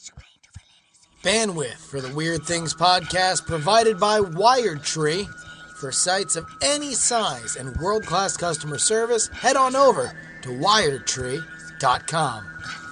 Bandwidth for the Weird Things podcast provided by WiredTree. For sites of any size and world-class customer service, head on over to wiredtree.com.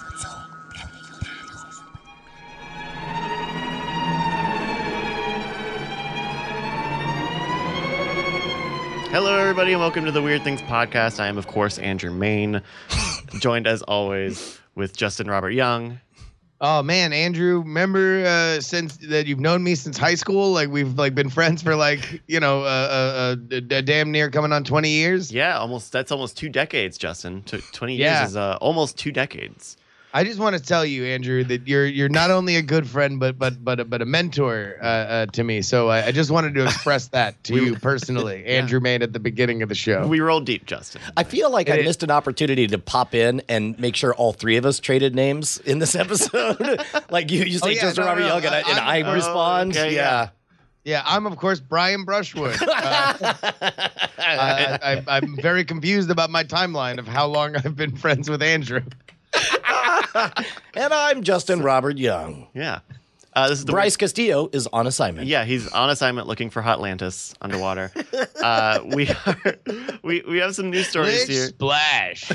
Hello, everybody, and welcome to the Weird Things podcast. I am, of course, Andrew Main, joined as always with Justin Robert Young. Oh man, Andrew, remember since that you've known me since high school? Like we've been friends for damn near coming on 20 years. Yeah, that's almost 2 decades, Justin. 20 years is almost 2 decades. I just want to tell you, Andrew, that you're not only a good friend but a mentor to me. So I just wanted to express that to you personally, Andrew Main, at the beginning of the show. We rolled deep, Justin. I feel like I missed an opportunity to pop in and make sure all three of us traded names in this episode. Like you say, Justin Robert Young, and I respond. Okay, yeah. Yeah, I'm, of course, Brian Brushwood. I'm very confused about my timeline of how long I've been friends with Andrew. And I'm Justin Robert Young. Yeah. This is Bryce Castillo is on assignment. Yeah, he's on assignment looking for Hotlantis underwater. We have some news stories here. Splash.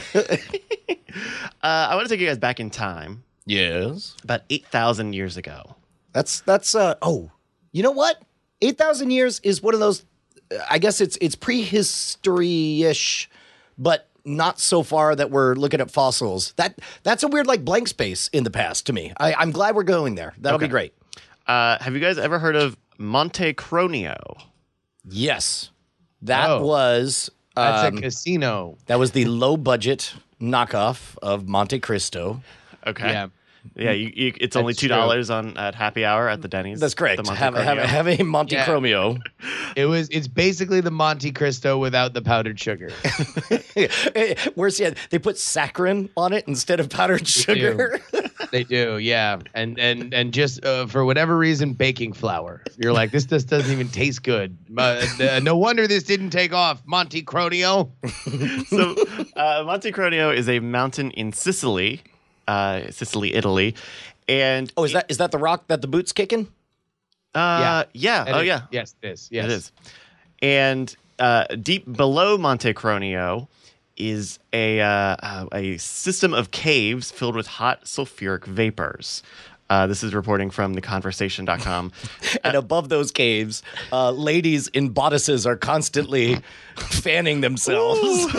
I want to take you guys back in time. Yes. About 8,000 years ago. That's you know what? 8,000 years is one of those, I guess it's prehistory-ish, but not so far that we're looking at fossils. That's a weird blank space in the past to me. I'm glad we're going there. That'll be great. Have you guys ever heard of Monte Cronio? Yes. That was... That's a casino. That was the low-budget knockoff of Monte Cristo. Okay. Yeah. Yeah, it's only $2 at happy hour at the Denny's. That's correct. The Have a Monte Chromio. It's basically the Monte Cristo without the powdered sugar. Where's they put saccharin on it instead of powdered sugar. They do, yeah. And just for whatever reason, baking flour. You're like, this just doesn't even taste good. No wonder this didn't take off. Monte Cronio. So Monte Cronio is a mountain in Sicily. Italy, and is that the rock that the boot's kicking? Yeah. Yes, it is. Yes, it is. And deep below Monte Cronio is a system of caves filled with hot sulfuric vapors. This is reporting from theconversation.com. And above those caves, ladies in bodices are constantly fanning themselves.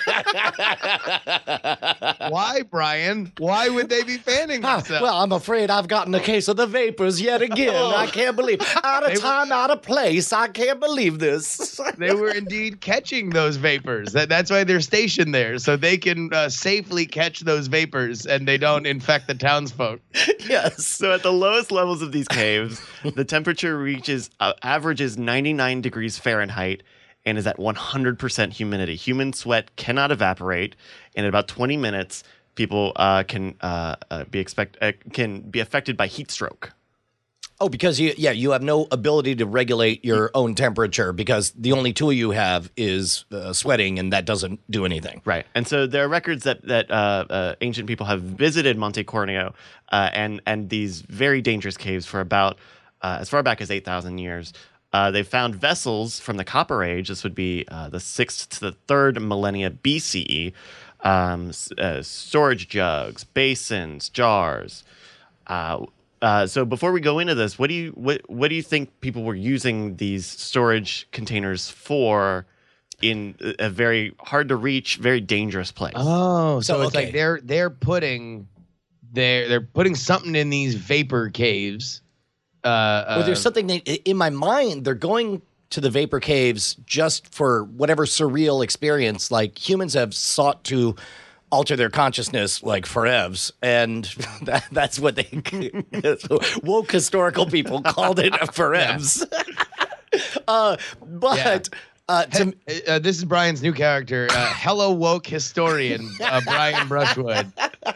Why, Brian? Why would they be fanning themselves? Well, I'm afraid I've gotten a case of the vapors yet again. I can't believe. Out of time, out of place. I can't believe this. They were indeed catching those vapors. That's why they're stationed there, so they can safely catch those vapors and they don't infect the townsfolk. Yes. So at the lowest levels of these caves, the temperature averages 99 degrees Fahrenheit and is at 100% humidity. Human sweat cannot evaporate, and in about 20 minutes, people can be affected by heat stroke. Oh, because you have no ability to regulate your own temperature because the only tool you have is sweating, and that doesn't do anything. Right, and so there are records that ancient people have visited Monte Cronio and these very dangerous caves for about as far back as 8,000 years. They found vessels from the Copper Age. This would be the 6th to the 3rd millennia BCE. Storage jugs, basins, jars. So before we go into this, what do you think people were using these storage containers for in a very hard to reach, very dangerous place? Oh, so it's like they're putting something in these vapor caves. Well, there's something in my mind. They're going to the vapor caves just for whatever surreal experience. Like humans have sought to alter their consciousness like forevs, and that's what woke historical people called it forevs. This is Brian's new character, Hello Woke Historian, Brian Brushwood.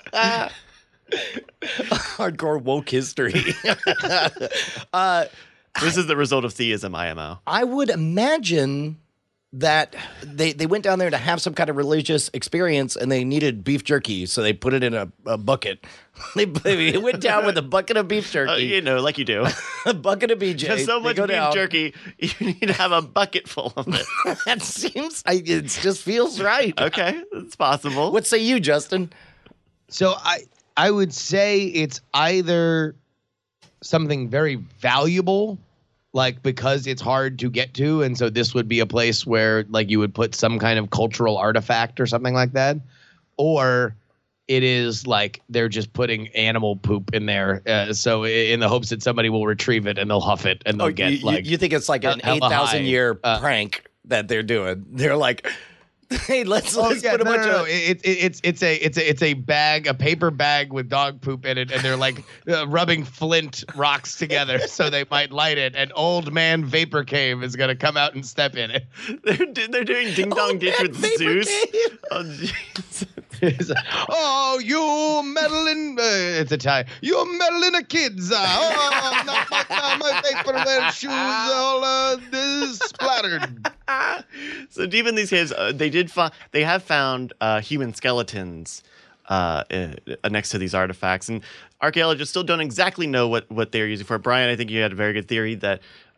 Hardcore woke history. This is the result of theism, IMO. I would imagine that they went down there to have some kind of religious experience, and they needed beef jerky, so they put it in a bucket. They went down with a bucket of beef jerky. Like you do. A bucket of BJ. There's so much beef jerky, you need to have a bucket full of it. That seems, it just feels right. Okay, it's possible. What say you, Justin? So I would say it's either something very valuable, like because it's hard to get to, and so this would be a place where like you would put some kind of cultural artifact or something like that, or it is like they're just putting animal poop in there, so in the hopes that somebody will retrieve it and they'll huff it and they'll get like. You think it's like an 8,000-year prank that they're doing? They're like, hey, let's put a bunch of. It's a bag, a paper bag with dog poop in it, and they're like rubbing flint rocks together so they might light it. And Old Man Vapor Cave is gonna come out and step in it. They're doing Ding Dong Ditch with Zeus. Oh, jeez. Oh, you meddling! It's Italian. You meddling a kids! Oh, my vapor shoes all splattered. So deep in these caves, they have found human skeletons next to these artifacts, and archaeologists still don't exactly know what they're using for. Brian, I think you had a very good theory that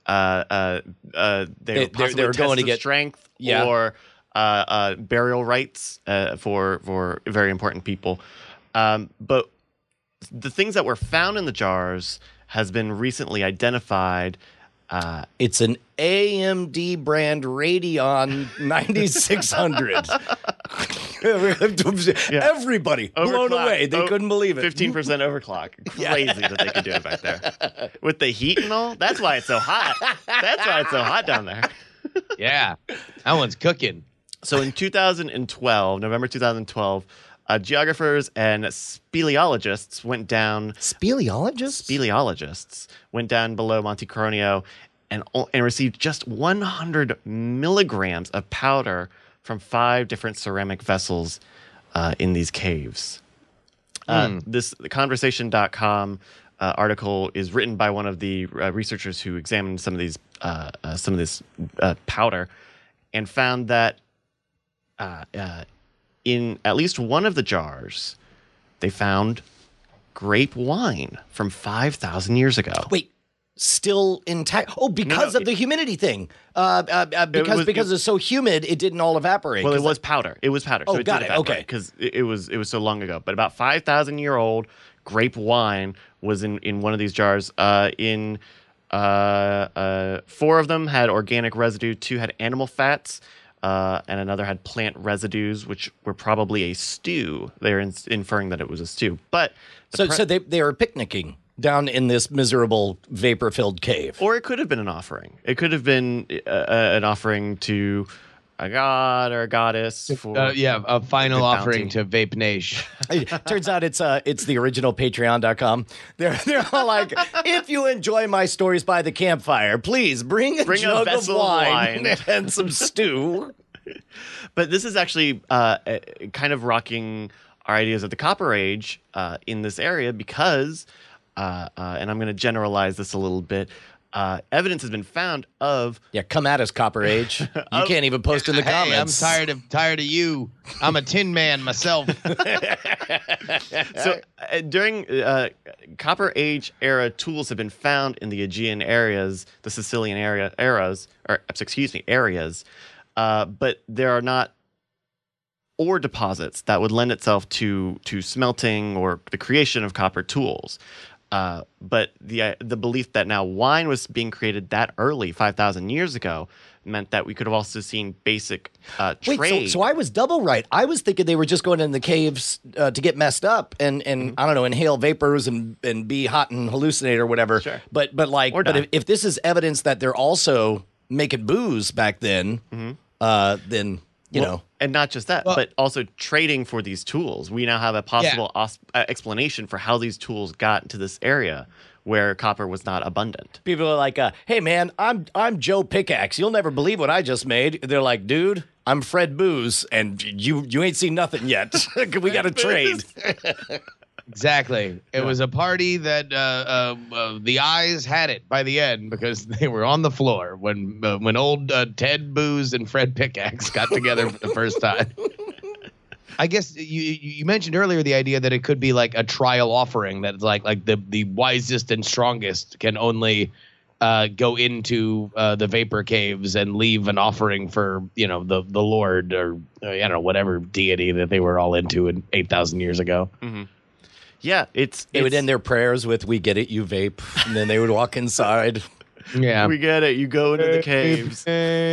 they were going to get strength or burial rites for very important people. But the things that were found in the jars has been recently identified. It's an AMD brand Radeon 9600. Everybody blown away. They couldn't believe it. 15% overclock. Crazy that they could do it back there. With the heat and all? That's why it's so hot. That's why it's so hot down there. Yeah. That one's cooking. So in November 2012, geographers and speleologists went down. Speleologists went down below Monte Cronio and received just 100 milligrams of powder from 5 different ceramic vessels in these caves. This Conversation.com article is written by one of the researchers who examined some of this powder and found that in at least one of the jars, they found grape wine from 5,000 years ago. Wait, still intact? Oh, because of the humidity thing. Because it's so humid, it didn't all evaporate. Well, it was powder. It was powder. Oh, so got it. Okay, because it was so long ago. But about 5,000-year-old grape wine was in one of these jars. 4 of them had organic residue. 2 had animal fats. And another had plant residues, which were probably a stew. They're inferring that it was a stew. But so they were picnicking down in this miserable vapor-filled cave. Or it could have been an offering. It could have been an offering to a god or a goddess. A final offering to Vape Nation. Turns out it's the original Patreon.com. They're all like, if you enjoy my stories by the campfire, please bring a jug of wine and some stew. But this is actually kind of rocking our ideas of the Copper Age in this area because, and I'm going to generalize this a little bit, evidence has been found of... Yeah, come at us, Copper Age. You can't even post in the comments. I'm tired of you. I'm a tin man myself. So during Copper Age era tools have been found in the Aegean areas, the Sicilian areas, but there are not ore deposits that would lend itself to smelting or the creation of copper tools. But the belief that now wine was being created that early, 5,000 years ago, meant that we could have also seen basic trade. Wait, so I was double right. I was thinking they were just going in the caves to get messed up and I don't know, inhale vapors and be hot and hallucinate or whatever. Sure. But if this is evidence that they're also making booze back then, then you know. And not just that, but also trading for these tools. We now have a possible explanation for how these tools got into this area where copper was not abundant. People are like, hey, man, I'm Joe Pickaxe. You'll never believe what I just made. They're like, dude, I'm Fred Booze, and you ain't seen nothing yet. We got to trade. Exactly. It was a party that the eyes had it by the end because they were on the floor when old Ted Booze and Fred Pickaxe got together for the first time. I guess you mentioned earlier the idea that it could be like a trial offering, that it's like the wisest and strongest can only go into the vapor caves and leave an offering for, you know, the Lord or I don't know, whatever deity that they were all into in 8,000 years ago. Mm-hmm. Yeah, they would end their prayers with "We get it, you vape," and then they would walk inside. Yeah, we get it. You go into the caves.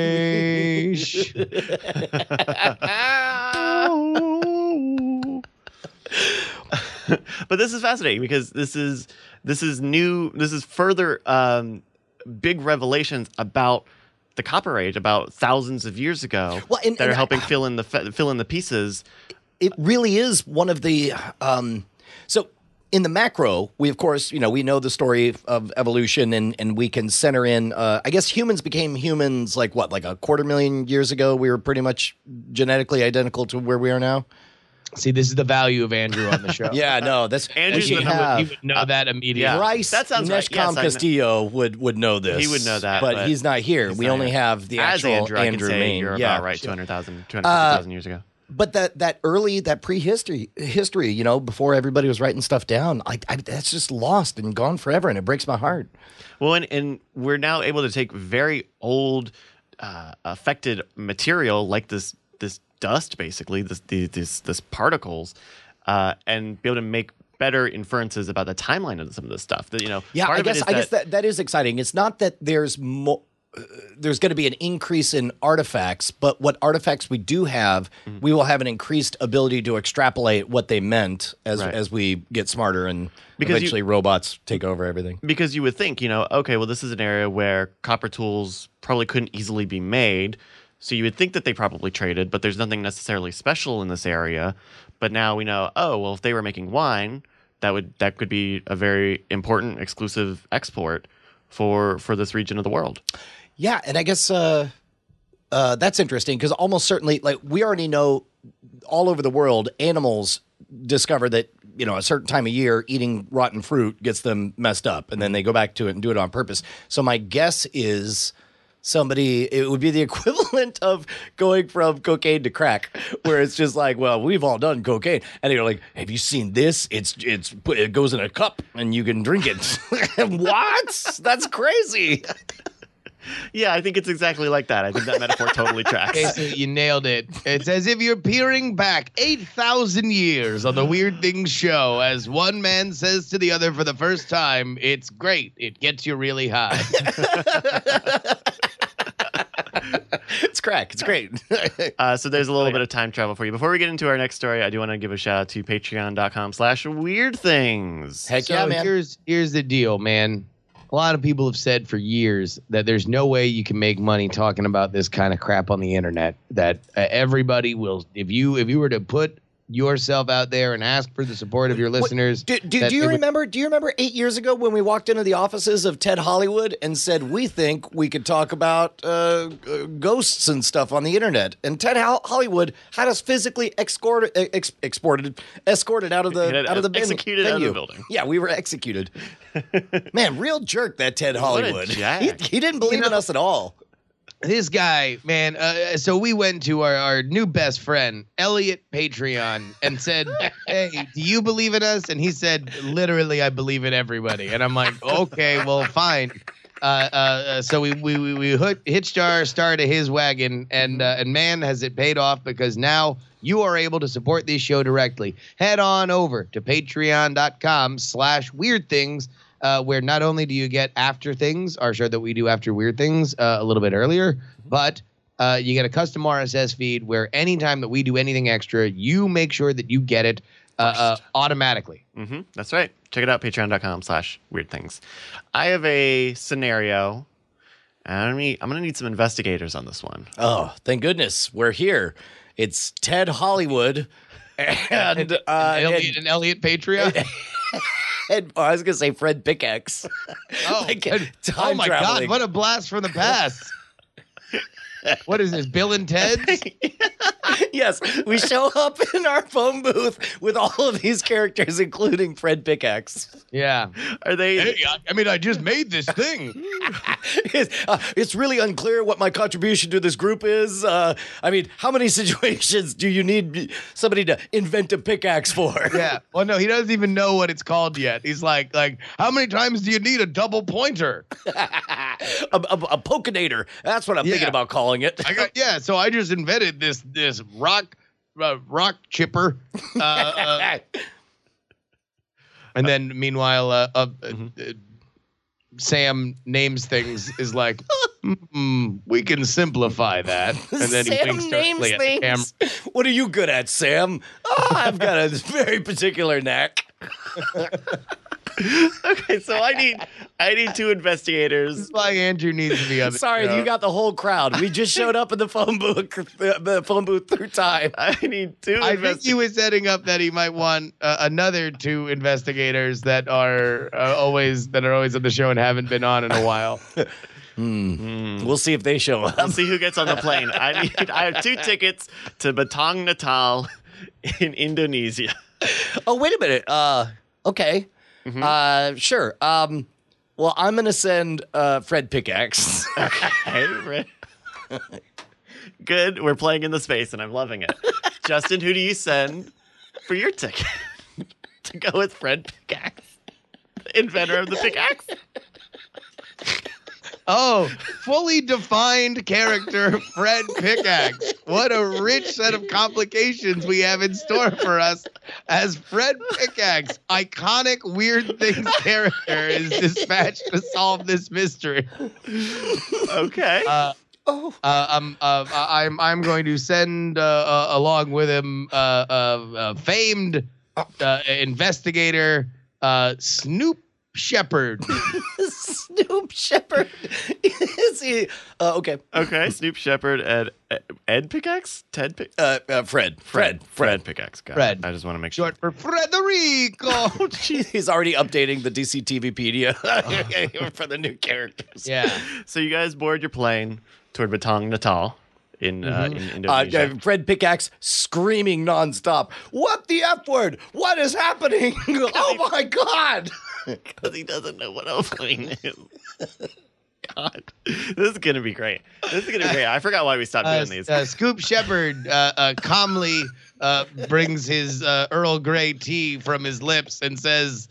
But this is fascinating because this is new. This is further big revelations about the Copper Age, about thousands of years ago, that are helping fill in the pieces. It really is one of the. So in the macro, we of course, you know, we know the story of evolution, and we can center in. I guess humans became humans like what, like a 250,000 years ago. We were pretty much genetically identical to where we are now. See, this is the value of Andrew on the show. Yeah, no, that's Andrew's he would know that immediately. Yeah. Bryce That sounds right. Neshcom Yes, Castillo would know this. He would know that, but he's not here. We only have the as actual Andrew. I can say Main. you're Yeah, about right. 250,000 years ago. But that prehistory, you know, before everybody was writing stuff down, that's just lost and gone forever, and it breaks my heart. Well, and we're now able to take very old, affected material like this dust, basically this particles, and be able to make better inferences about the timeline of some of this stuff. That, you know, yeah, I guess that is exciting. It's not that there's more. There's going to be an increase in artifacts, but what artifacts we do have, we will have an increased ability to extrapolate what they meant as we get smarter and eventually robots take over everything. Because you would think, you know, okay, well, this is an area where copper tools probably couldn't easily be made, so you would think that they probably traded, but there's nothing necessarily special in this area. But now we know, oh, well, if they were making wine, that could be a very important exclusive export for this region of the world. Yeah, and I guess that's interesting because almost certainly, like, we already know all over the world, animals discover that, you know, a certain time of year eating rotten fruit gets them messed up, and then they go back to it and do it on purpose. So my guess is it would be the equivalent of going from cocaine to crack, where it's just like, well, we've all done cocaine, and you're like, have you seen this? It goes in a cup and you can drink it. What? That's crazy. Yeah, I think it's exactly like that. I think that metaphor totally tracks. Okay, so you nailed it. It's as if you're peering back 8,000 years on the Weird Things show as one man says to the other for the first time, "It's great. It gets you really high." It's crack. It's great. So there's a little bit of time travel for you. Before we get into our next story, I do want to give a shout out to patreon.com/weirdthings. Heck yeah, man. Here's the deal, man. A lot of people have said for years that there's no way you can make money talking about this kind of crap on the internet. That everybody will, if you were to put yourself out there and ask for the support of your listeners. Do you remember 8 years ago when we walked into the offices of Ted Hollywood and said, we think we could talk about ghosts and stuff on the internet? And Ted Hollywood had us physically escorted out of the executed venue. out of the building. Yeah, we were executed. Man, real jerk, that Ted Hollywood. He didn't believe in us at all. This guy, man, so we went to our new best friend, Elliot Patreon, and said, "Hey, do you believe in us?" And he said, "Literally, I believe in everybody." And I'm like, "Okay, well, fine." So we hitched our star to his wagon, and man, has it paid off, because now you are able to support this show directly. Head on over to patreon.com/weirdthings. Where not only do you get After Things, our show that we do after Weird Things a little bit earlier, but you get a custom RSS feed where anytime that we do anything extra, you make sure that you get it automatically. Mm-hmm. That's right. Check it out, patreon.com/weirdthings. I have a scenario, and I'm going to need some investigators on this one. Oh, thank goodness. We're here. It's Ted Hollywood and Elliot Patreon. I was going to say Fred Pickaxe. Oh, like, oh my God, what a blast from the past. What is this, Bill and Ted's? Yes, we show up in our phone booth with all of these characters, including Fred Pickaxe. Yeah. Are they? Hey, I just made this thing. It's really unclear what my contribution to this group is. How many situations do you need somebody to invent a pickaxe for? Yeah. Well, no, he doesn't even know what it's called yet. He's like, how many times do you need a double pointer? a Pokinator. That's what I'm thinking about calling it. So I just invented this rock chipper. And then meanwhile, Sam names things is like, we can simplify that. And then Sam he winks names directly at the camera. things. What are you good at, Sam? Oh, I've got a very particular knack. Okay, so I need two investigators. This is why Andrew needs to be on the Sorry, show. you got the whole crowd. We just showed up in the phone booth through time. I need two. I think he was setting up that he might want another two investigators that are always on the show and haven't been on in a while. We'll see if they show up. We'll see who gets on the plane. I have 2 tickets to Batang Natal in Indonesia. Oh, wait a minute. Okay. Sure. Well, I'm going to send Fred Pickaxe. Okay, Fred. Good. We're playing in the space, and I'm loving it. Justin, who do you send for your ticket to go with Fred Pickaxe, the inventor of the pickaxe? Oh, fully defined character, Fred Pickaxe. What a rich set of complications we have in store for us as Fred Pickaxe, iconic Weird Things character, is dispatched to solve this mystery. Okay. I'm going to send along with him famed investigator Snoop Shepherd. Snoop Shepherd. Is he? Okay. Okay. Snoop Shepherd, Ed Pickaxe? Ted Pickaxe? Fred. Pickaxe. Got Fred. it. I just want to make sure. Short for Frederico. He's already updating the DC TVpedia for the new characters. Yeah. So you guys board your plane toward Batang Natal in Indonesia. Fred Pickaxe screaming nonstop. What the F word? What is happening? Oh my God. Because he doesn't know what a plane is. God, this is gonna be great. I forgot why we stopped doing these. Scoop Shepherd calmly brings his Earl Grey tea from his lips and says,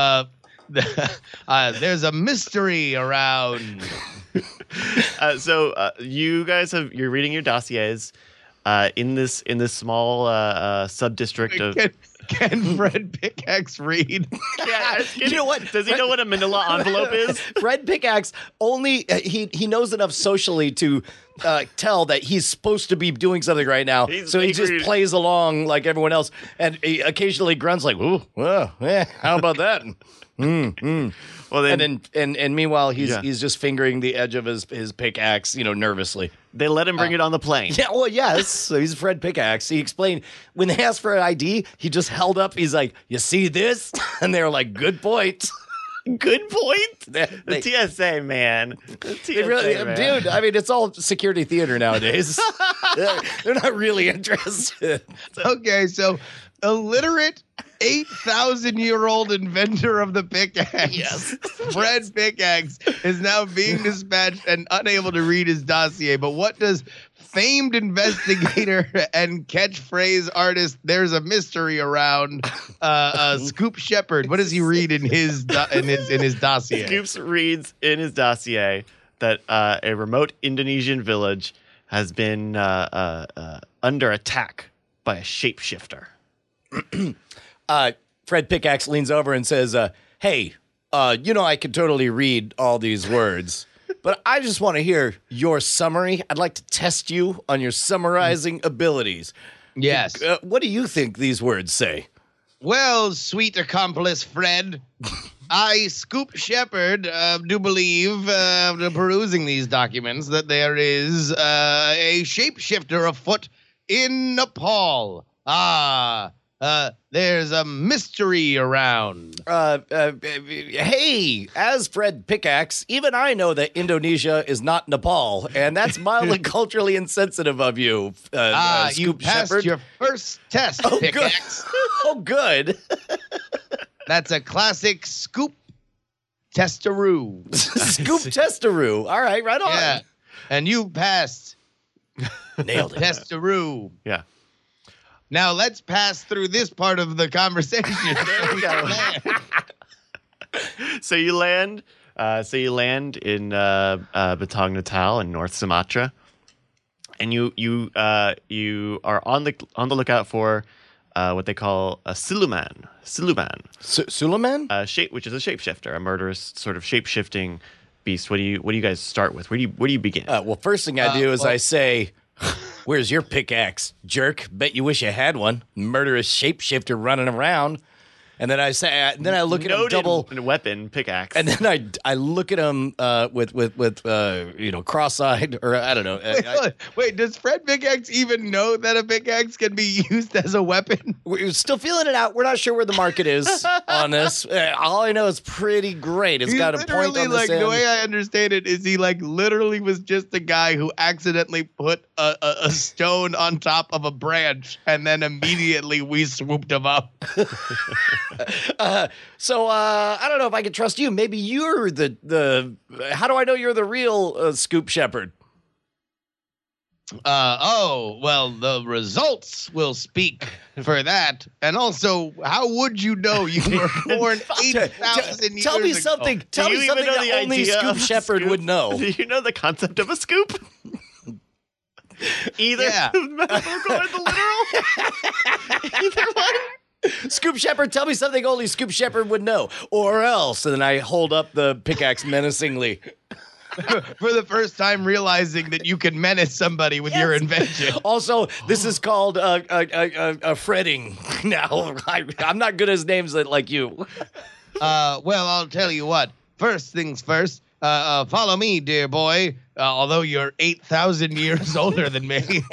"There's a mystery around." So you guys you're reading your dossiers in this small sub-district of. Can Fred Pickaxe read? Yeah, you know what? Does he know what a manila envelope is? Fred Pickaxe only he knows enough socially to tell that he's supposed to be doing something right now. So he just plays along like everyone else, and he occasionally grunts like, "Ooh, well, how about that?" Well, then, and meanwhile he's just fingering the edge of his pickaxe, nervously. They let him bring it on the plane. Yeah, well, yes. So he's Fred Pickaxe. He explained when they asked for an ID, he just held up. He's like, "You see this?" And they were like, "Good point." Good point. The TSA, man. Man. Dude, I mean, it's all security theater nowadays. They're not really interested. Okay, so illiterate 8,000-year-old inventor of the pickaxe, Yes. Fred Pickaxe, is now being dispatched and unable to read his dossier. But what does famed investigator and catchphrase artist, there's a mystery around, Scoop Shepherd, what does he read in his dossier? Scoops reads in his dossier that a remote Indonesian village has been under attack by a shapeshifter. Fred Pickaxe leans over and says, "Hey, I can totally read all these words, but I just want to hear your summary. I'd like to test you on your summarizing abilities." Yes. What do you think these words say? Well, sweet accomplice Fred, I, Scoop Shepherd, do believe, after perusing these documents, that there is a shapeshifter afoot in Nepal. there's a mystery around. Hey, as Fred Pickaxe, even I know that Indonesia is not Nepal, and that's mildly culturally insensitive of you. You Scoop passed Shepherd. your first test, Oh, Pickaxe. good. Oh, good. That's a classic scoop testaroo. Scoop Testaroo. All right, right on. Yeah. And you passed Nailed it. testaroo. Yeah. Now let's pass through this part of the conversation. So you land. In Batang Natal in North Sumatra, and you are on the lookout for what they call a siluman. Suleiman? Which is a shapeshifter, a murderous sort of shape-shifting beast. What do you guys start with? Where do you begin? Well, first thing I do is I say, "Where's your pickaxe, jerk? Bet you wish you had one. Murderous shapeshifter running around." And then I say, then I look at him double weapon pickaxe, and then I look at him with cross-eyed, or I don't know. Wait, does Fred Pickaxe even know that a pickaxe can be used as a weapon? We're still feeling it out. We're not sure where the market is on this. All I know is pretty great. It's got a point on this end. The way I understand it is he literally was just a guy who accidentally put a stone on top of a branch, and then immediately we swooped him up. So I don't know if I can trust you. Maybe you're the. How do I know you're the real Scoop Shepherd? Well, the results will speak for that. And also, how would you know you were born 8,000 years Tell me ago? something. Tell Do me you something even know that the only idea Scoop of a Shepherd scoop? would know. Do you know the concept of a scoop? Either Yeah. the metaphorical or the literal. Either one. Scoop Shepherd, tell me something only Scoop Shepherd would know, or else. And then I hold up the pickaxe menacingly. For the first time realizing that you can menace somebody with your invention. Also, this is called fretting. Now, I'm not good as names like you. Well, I'll tell you what. First things first, follow me, dear boy. Although you're 8,000 years older than me.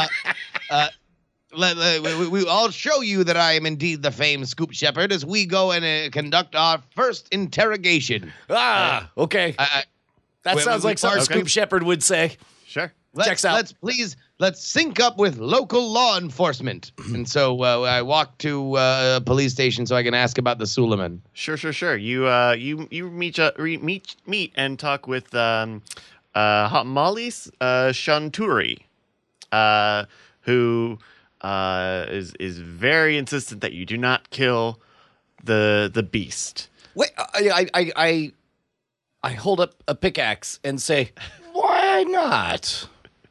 I'll show you that I am indeed the famed Scoop Shepherd as we go and conduct our first interrogation. Okay. That sounds like something Scoop Shepherd would say. Sure. Checks out. Let's sync up with local law enforcement. And so I walk to a police station so I can ask about the Suleiman. Sure. You meet and talk with Malis Shanturi, who is very insistent that you do not kill the beast. Wait, I hold up a pickaxe and say, "Why not?"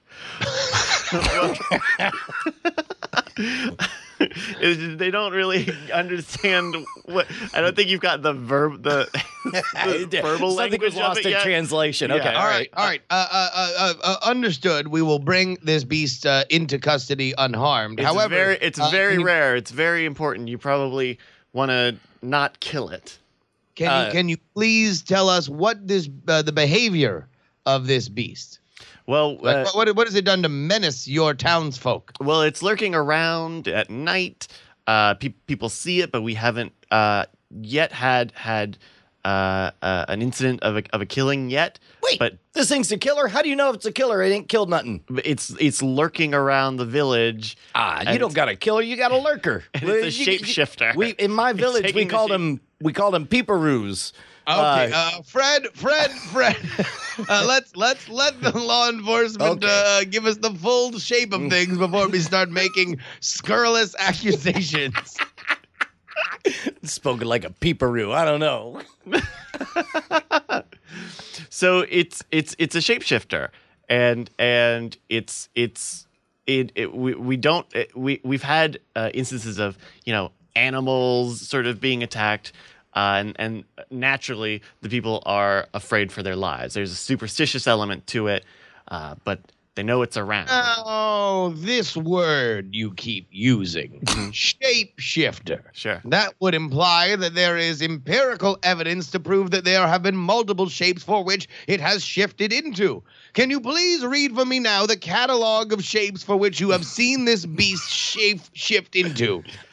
They don't really understand what. I don't think you've got the verbal Something language was lost of it in yet. translation. Yeah. Okay, All right. Understood. We will bring this beast into custody unharmed. However, It's very rare. It's very important. You probably want to not kill it. Can you please tell us what the behavior of this beast? Well, What has it done to menace your townsfolk? well, it's lurking around at night. People see it, but we haven't yet had an incident of a killing yet. Wait, but this thing's a killer? How do you know if it's a killer? It ain't killed nothing. it's lurking around the village. You don't got a killer, you got a lurker. And it's a shapeshifter. In my village, we taking the called shape- them peeparoos. Okay, Fred. Let's let the law enforcement give us the full shape of things before we start making scurrilous accusations. Spoken like a peeparoo. I don't know. So it's a shapeshifter, and we've had instances of animals sort of being attacked. And naturally, the people are afraid for their lives. There's a superstitious element to it, but they know it's around. Oh, this word you keep using, shapeshifter. Sure. That would imply that there is empirical evidence to prove that there have been multiple shapes for which it has shifted into. Can you please read for me now the catalog of shapes for which you have seen this beast shift into?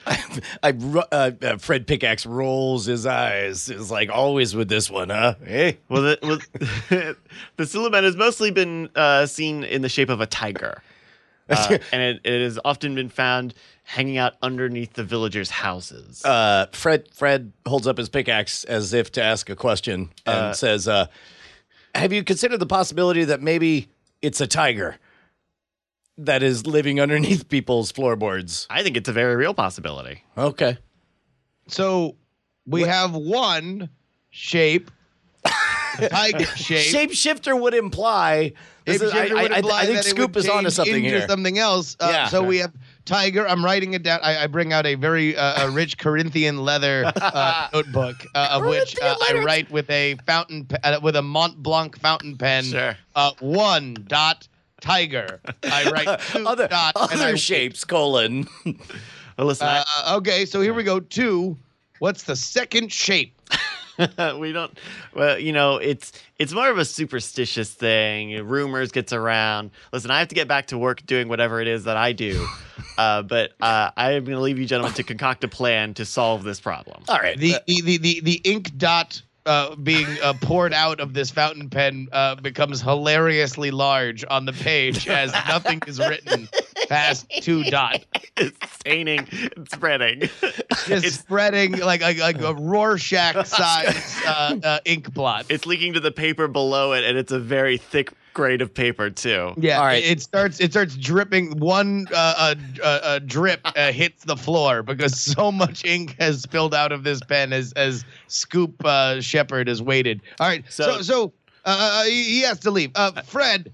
Fred Pickaxe rolls his eyes. Is like always with this one, huh? Hey, Well, the Suleiman has mostly been seen in the shape of a tiger, and it has often been found hanging out underneath the villagers' houses. Fred holds up his pickaxe as if to ask a question and says, "Have you considered the possibility that maybe it's a tiger that is living underneath people's floorboards?" I think it's a very real possibility. Okay. So we have one shape, tiger shape. Shapeshifter would imply. I think Scoop is onto something here. Something else. We have tiger. I'm writing it down. I bring out a very rich Corinthian leather notebook, of which I write with a with a Mont Blanc fountain pen. Sure. 1 dot tiger. I write 2 dot other shapes, colon. Well, listen, okay, so here we go. 2. What's the second shape? we don't. Well, it's more of a superstitious thing. Rumors gets around. Listen, I have to get back to work doing whatever it is that I do, but I am going to leave you gentlemen to concoct a plan to solve this problem. All right. The ink dot being poured out of this fountain pen becomes hilariously large on the page as nothing is written past 2 dot. It's staining, it's spreading. It's spreading like a Rorschach size ink blot. It's leaking to the paper below it, and it's a very thick grade of paper too. Yeah, all right. It starts dripping. One drip hits the floor because so much ink has spilled out of this pen as Scoop Shepherd has waited. All right, so he has to leave. Fred,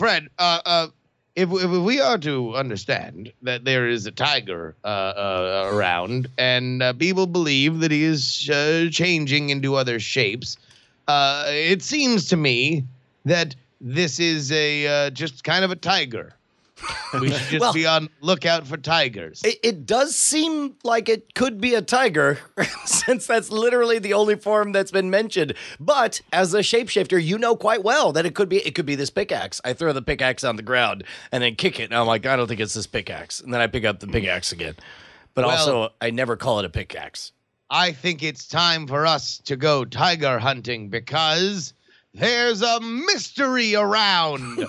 if we are to understand that there is a tiger around and people believe that he is changing into other shapes, it seems to me that this is just kind of a tiger. We should just be on lookout for tigers. It does seem like it could be a tiger, since that's literally the only form that's been mentioned. But as a shapeshifter, you know quite well that it could be this pickaxe. I throw the pickaxe on the ground and then kick it, and I'm like, I don't think it's this pickaxe. And then I pick up the pickaxe again. But also, I never call it a pickaxe. I think it's time for us to go tiger hunting because there's a mystery around.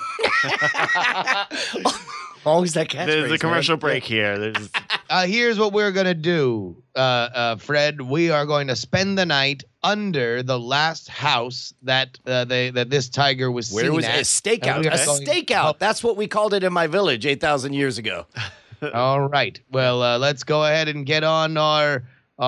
Always that catchphrase. There's a commercial break here. Here's what we're going to do, Fred. We are going to spend the night under the last house that this tiger was seen at. Where was it? A stakeout. A stakeout. That's what we called it in my village 8,000 years ago. All right. Well, let's go ahead and get on our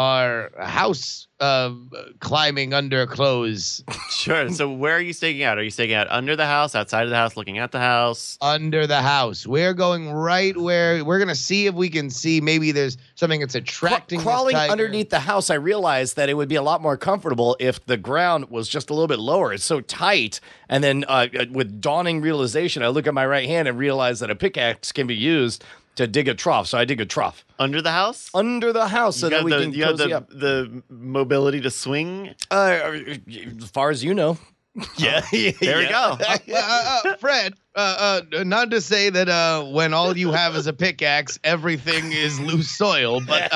house climbing under clothes. Sure. So where are you staking out? Are you staking out under the house, outside of the house, looking at the house? Under the house. We're going right where we're going to see if we can see maybe there's something that's attracting crawling underneath the house. I realized that it would be a lot more comfortable if the ground was just a little bit lower. It's so tight. And then with dawning realization, I look at my right hand and realize that a pickaxe can be used to dig a trough. So I dig a trough. Under the house? Under the house so that we can cozy up. The mobility to swing? As far as you know. Yeah. There we go. Fred, not to say that when all you have is a pickaxe, everything is loose soil, but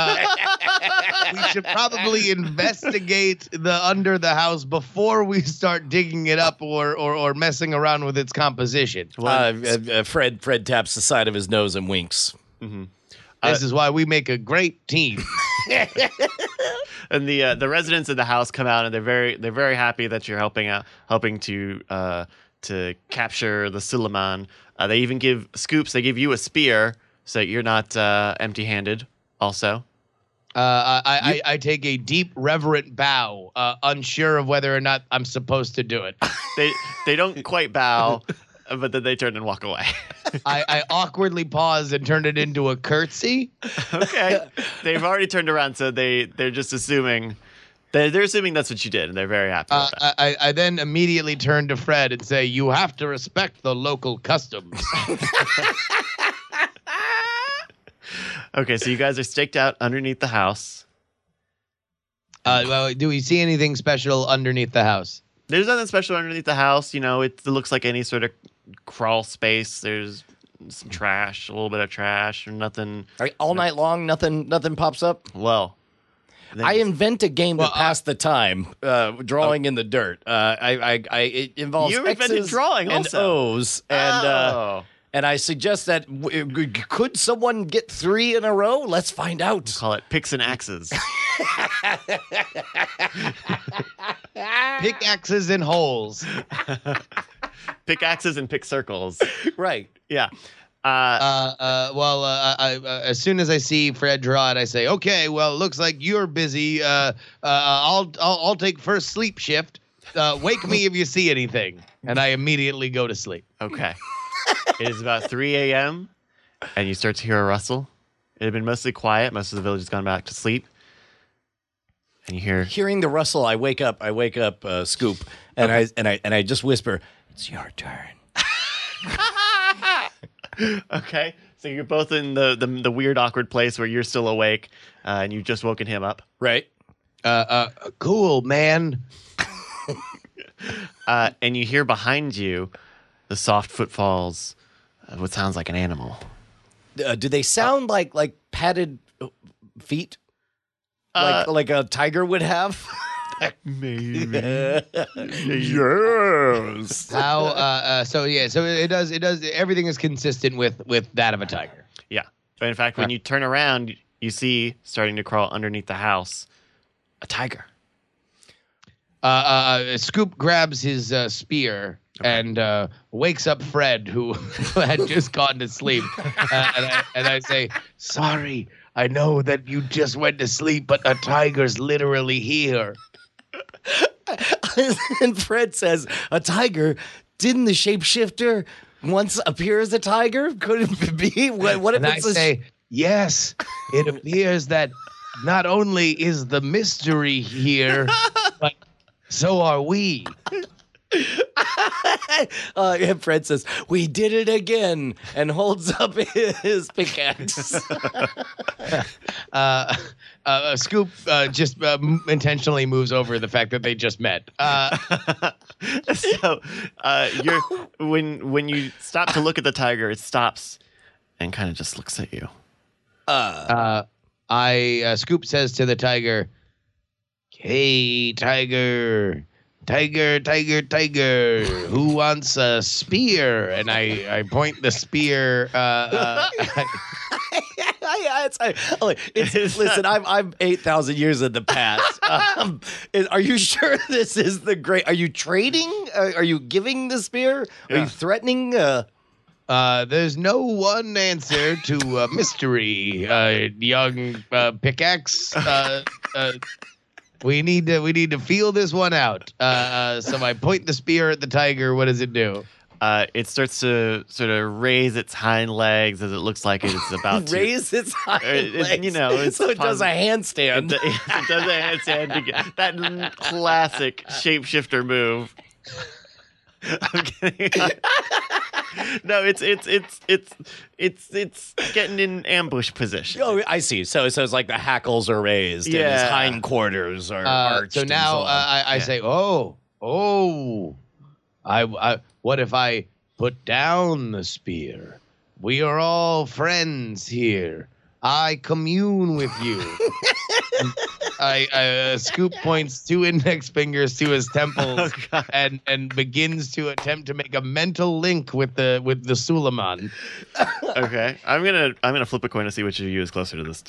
we should probably investigate the under the house before we start digging it up or messing around with its composition. Fred taps the side of his nose and winks. Mm-hmm. This is why we make a great team. And the residents of the house come out, and they're very happy that you're helping to capture the Suleiman. They even give Scoops. They give you a spear, so that you're not empty-handed. Also, I take a deep, reverent bow, unsure of whether or not I'm supposed to do it. They don't quite bow, but then they turn and walk away. I awkwardly pause and turn it into a curtsy. Okay, they've already turned around, so they're just assuming. They're assuming that's what you did, and they're very happy with that. I then immediately turn to Fred and say, "You have to respect the local customs." Okay, so you guys are staked out underneath the house. Well, do we see anything special underneath the house? There's nothing special underneath the house. It looks like any sort of crawl space. There's some trash, a little bit of trash, or nothing. All night long, nothing pops up. Well, I invent a game to pass the time, drawing in the dirt. It involves You invented X's drawing and also. O's, and I suggest that could someone get 3 in a row? Let's find out. call it picks and axes. Pickaxes and holes. Pickaxes and pick circles. Right. Yeah. As soon as I see Fred draw it, I say, "Okay, well, it looks like you're busy. I'll take first sleep shift. Wake me if you see anything." And I immediately go to sleep. Okay. It is about 3 a.m. and you start to hear a rustle. It had been mostly quiet. Most of the village has gone back to sleep. And you hear Hearing the rustle, I wake up, Scoop, and I just whisper, "It's your turn." Okay, so you're both in the weird, awkward place where you're still awake, and you've just woken him up. Right. Cool, man. And you hear behind you the soft footfalls of what sounds like an animal. Do they sound like padded feet, like a tiger would have? Maybe. Yes. How? So it does. Everything is consistent with that of a tiger. Yeah. But in fact, when you turn around, you see starting to crawl underneath the house a tiger. Scoop grabs his spear and wakes up Fred, who had just gone to sleep. And I say, "Sorry, I know that you just went to sleep, but a tiger's literally here." And Fred says, "A tiger? Didn't the shapeshifter once appear as a tiger? Could it be? What if And I it's say, "Yes, it appears that not only is the mystery here, but so are we." And Fred says, "We did it again," and holds up his pickaxe. Scoop just intentionally moves over the fact that they just met. So you're when you stop to look at the tiger, it stops and kind of just looks at you. Scoop says to the tiger, "Hey, tiger, who wants a spear?" And I point the spear. Listen, I'm 8,000 years in the past. Are you sure this is the great? Are you trading? Are you giving the spear? Are you threatening? There's no one answer to a mystery, young pickaxe. We need to feel this one out. So I point the spear at the tiger. What does it do? It starts to sort of raise its hind legs as it looks like it's about to Raise its hind legs. You know, so it does a handstand. It does a handstand to get that classic shapeshifter move. I'm kidding. No, it's getting in ambush position. Oh, I see. So it's like the hackles are raised and his hindquarters are arched. So now I say, what if I put down the spear? We are all friends here. I commune with you. Scoop points 2 index fingers to his temples and begins to attempt to make a mental link with the Suleiman. Okay, I'm gonna flip a coin to see which of you is closer to this.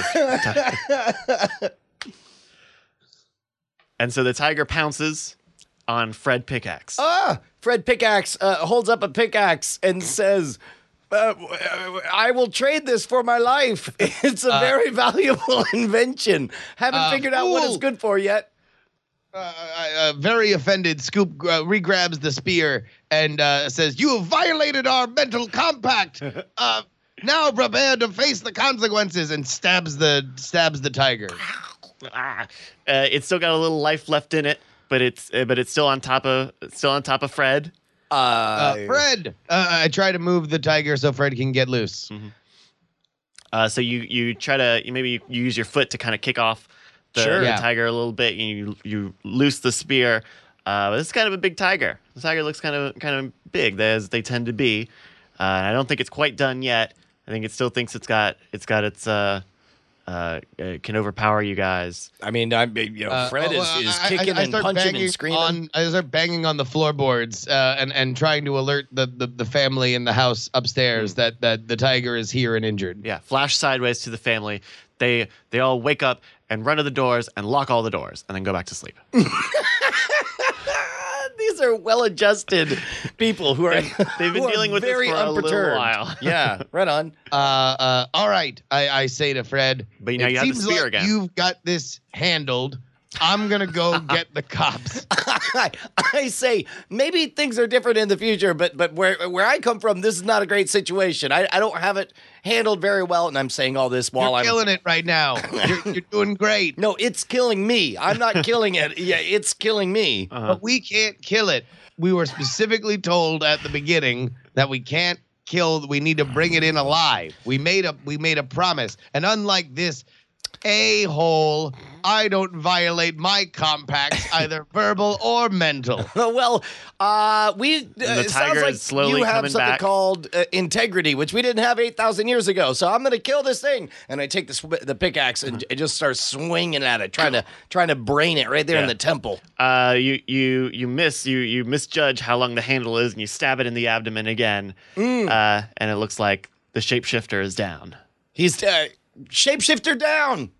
And so the tiger pounces on Fred Pickaxe. Fred Pickaxe holds up a pickaxe and says, "I will trade this for my life. It's a very valuable invention. Haven't figured out what it's good for yet." Very offended, Scoop regrabs the spear and says, "You have violated our mental compact. Now prepare to face the consequences," and stabs the tiger. It's still got a little life left in it, but it's still on top of Fred. Fred, I try to move the tiger so Fred can get loose. Mm-hmm. So you try to maybe you use your foot to kind of kick off the tiger a little bit. You loose the spear. This is kind of a big tiger. The tiger looks kind of big, as they tend to be. I don't think it's quite done yet. I think it still thinks it's got its can overpower you guys. I mean, Fred is kicking and punching and screaming. I start banging on the floorboards and trying to alert the family in the house upstairs that the tiger is here and injured. Yeah, flash sideways to the family. They all wake up and run to the doors and lock all the doors and then go back to sleep. These are well-adjusted people who are they've been dealing with very this for unperturbed. a little while. Yeah, right on. All right, I say to Fred. But now you have the spear like again. You've got this handled. I'm gonna go get the cops. I say maybe things are different in the future, but where I come from, this is not a great situation. I don't have it handled very well, and I'm saying all this while You're killing it right now. You're doing great. No, it's killing me. I'm not killing it. Yeah, it's killing me. But we can't kill it. We were specifically told at the beginning that we can't kill. We need to bring it in alive. We made a promise, and unlike this a-hole, I don't violate my compacts, either verbal or mental. Well, the it sounds tiger like is slowly you have coming something back. called integrity, which we didn't have 8,000 years ago. So I'm going to kill this thing, and I take the pickaxe and just start swinging at it, trying to brain it right there in the temple. You misjudge how long the handle is, and you stab it in the abdomen again, and it looks like the shapeshifter is down. He's shapeshifter down.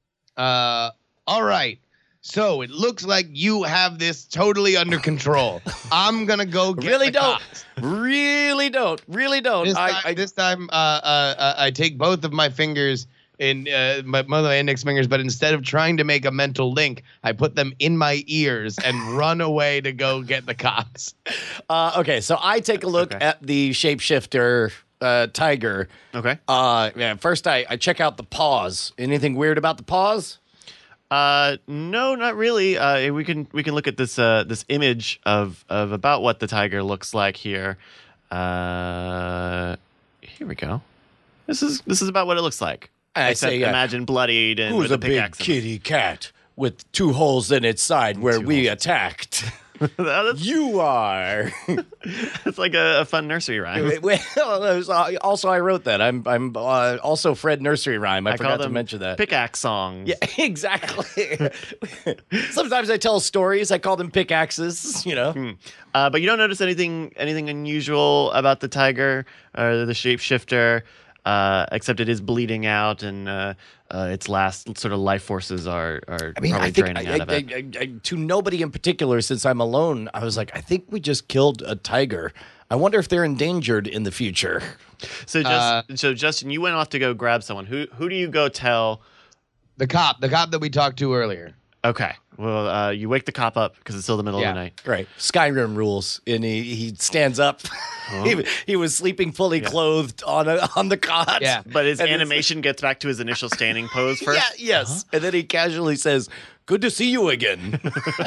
All right. So it looks like you have this totally under control. I'm gonna go get Really the don't. cops. Really don't. Really don't. This time, I take both of my fingers in both of my index fingers, but instead of trying to make a mental link, I put them in my ears and run away to go get the cops. Okay, so I take a look at the shapeshifter tiger. Okay. First I check out the paws. Anything weird about the paws? No, not really. We can look at this image of about what the tiger looks like here. Here we go. This is about what it looks like. Except imagine bloodied and who's with a a big pickaxe. kitty cat with 2 holes in its side where we attacked? You are. It's like a fun nursery rhyme. Well, also I wrote that. I'm also Fred Nursery Rhyme. I call forgot to them mention that. Pickaxe songs. Yeah, exactly. Sometimes I tell stories. I call them pickaxes. You know. But you don't notice anything unusual about the tiger or the shapeshifter, except it is bleeding out and its last sort of life forces are probably draining out of it. To nobody in particular, since I'm alone, I was like, I think we just killed a tiger. I wonder if they're endangered in the future. So Justin, you went off to go grab someone. Who do you go tell? The cop that we talked to earlier. Okay. Well, you wake the cop up because it's still the middle of the night. Right. Skyrim rules, and he stands up. He was sleeping fully clothed on the cot. Yeah. But his animation gets back to his initial standing pose first. Yeah. Yes. And then he casually says, "Good to see you again."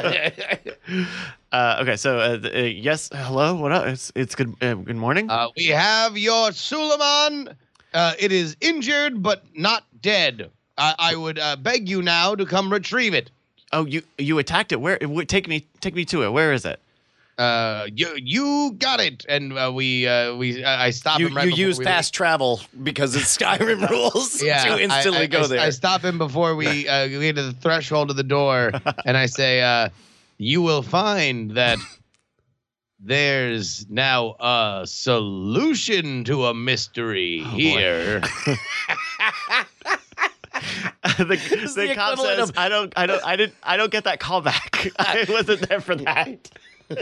Okay. So yes. Hello. What up? It's good. Good morning. We have your Suleiman. It is injured but not dead. I would beg you now to come retrieve it. Oh, you attacked it. Where? Take me to it. Where is it? You got it, and I stopped him. Right you use fast travel because it's Skyrim rules to instantly go there. I stop him before we get to the threshold of the door, and I say, "You will find that there's now a solution to a mystery here." The cop says, "I don't get that call back. I wasn't there for that."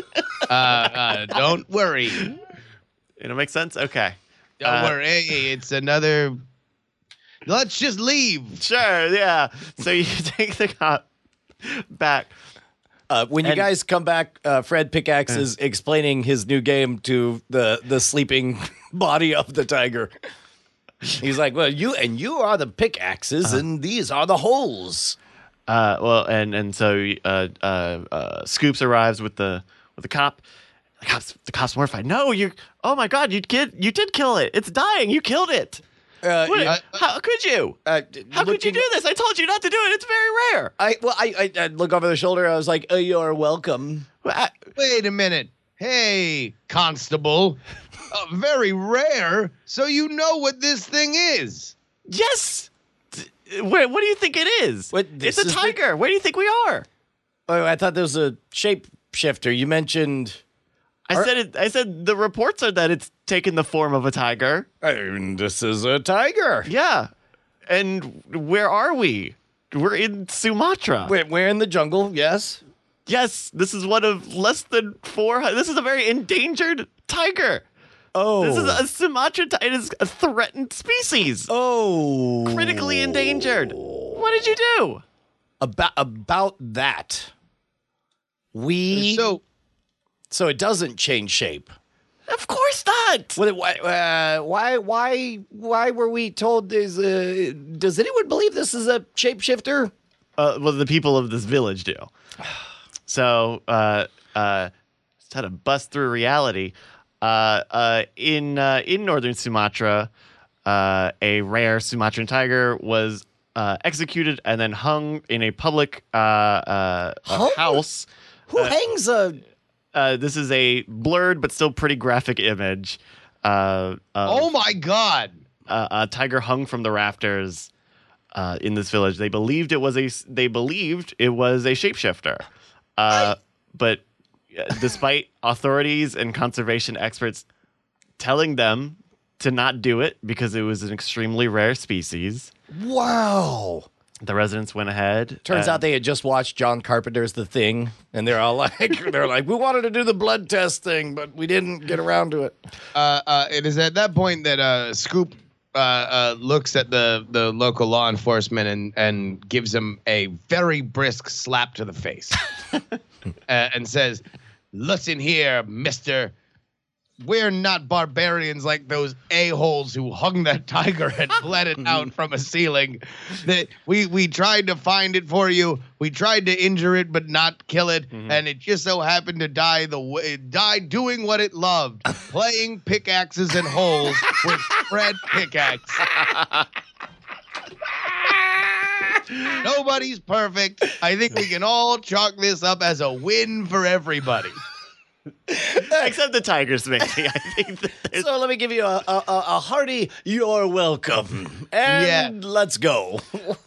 Don't worry. It'll make sense. Okay. Don't worry. Hey, it's another. Let's just leave. Sure. Yeah. So you take the cop back. When you guys come back, Fred Pickaxe is explaining his new game to the sleeping body of the tiger. He's like, "Well, you are the pickaxes, and these are the holes." Well, and so Scoops arrives with the cop. The cop's mortified. No, oh my God, you did kill it. It's dying. You killed it. How could you? How could you do this? I told you not to do it. It's very rare. I look over the shoulder. I was like, "Oh, you're welcome." Wait a minute. Hey, Constable. Very rare, so you know what this thing is. Yes. What do you think it is? It's a tiger. Where do you think we are? Oh, I thought there was a shapeshifter. You mentioned. I said the reports are that it's taken the form of a tiger. This is a tiger. Yeah. And where are we? We're in Sumatra. We're in the jungle, yes. Yes, this is one of less than 400. This is a very endangered tiger. Oh. This is a Sumatra tiger. It is a threatened species. Oh. Critically endangered. What did you do? About that. So it doesn't change shape. Of course not. Why were we told does anyone believe this is a shapeshifter? Well, the people of this village do. So, try to bust through reality. In northern Sumatra, a rare Sumatran tiger was executed and then hung in a public house. Who hangs a? This is a blurred but still pretty graphic image. Oh my God! A tiger hung from the rafters in this village. They believed it was a shapeshifter, but despite authorities and conservation experts telling them to not do it because it was an extremely rare species, Wow. the residents went ahead. Turns out they had just watched John Carpenter's The Thing, and they're like, we wanted to do the blood test thing, but we didn't get around to it. It is at that point that Scoop looks at the local law enforcement and gives him a very brisk slap to the face and says, "Listen here, mister. We're not barbarians like those a-holes who hung that tiger and bled it out from a ceiling. That we tried to find it for you. We tried to injure it but not kill it, and it just so happened to die doing what it loved, playing pickaxes and holes with Fred Pickaxe. Nobody's perfect. I think we can all chalk this up as a win for everybody." Except the tigers, maybe. I think So let me give you a hearty "you're welcome," and let's go.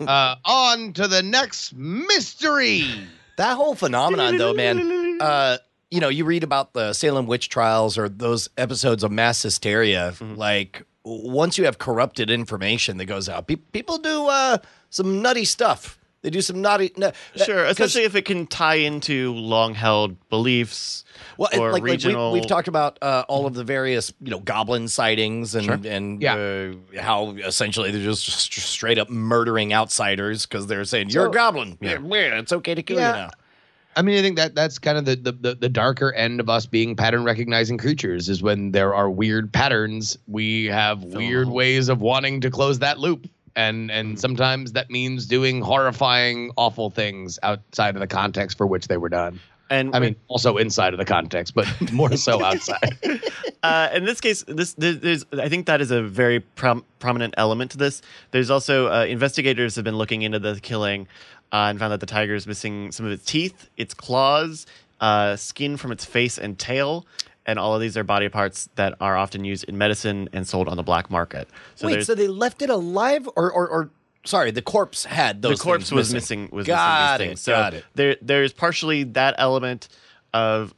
On to the next mystery. That whole phenomenon, though, man. You read about the Salem witch trials or those episodes of mass hysteria. Like, once you have corrupted information that goes out, people do some nutty stuff. They do some naughty. Sure, especially if it can tie into long-held beliefs. Well, or regional. We've talked about all of the various, goblin sightings and how essentially they're just straight up murdering outsiders because they're saying you're a goblin. Yeah, it's okay to kill you now. I mean, I think that's kind of the darker end of us being pattern recognizing creatures is when there are weird patterns. We have weird ways of wanting to close that loop. And sometimes that means doing horrifying, awful things outside of the context for which they were done. And I mean, also inside of the context, but more so outside. In this case, I think that is a very prominent element to this. There's also investigators have been looking into the killing and found that the tiger is missing some of its teeth, its claws, skin from its face and tail. And all of these are body parts that are often used in medicine and sold on the black market. So so they left it alive, or sorry, the corpse had those. The corpse things was missing. Got missing it. these things. So got it. There's partially that element of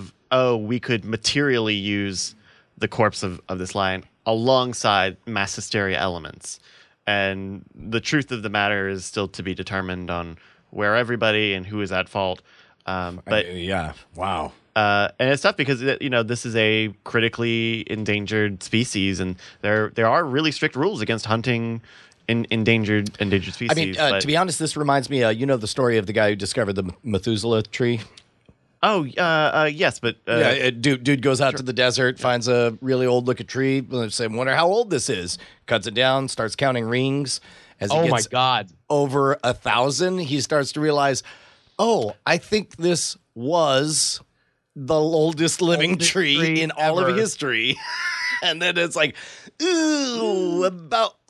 we could materially use the corpse of this lion alongside mass hysteria elements, and the truth of the matter is still to be determined on where everybody and who is at fault. But wow. And it's tough because this is a critically endangered species, and there are really strict rules against hunting endangered species. I mean, to be honest, this reminds me. The story of the guy who discovered the Methuselah tree. Oh, yes, but dude goes out to the desert, finds a really old looking tree. Say, wonder how old this is. Cuts it down, starts counting rings. As he gets over 1,000, he starts to realize, I think this was the oldest living tree in all of history. And then it's like, about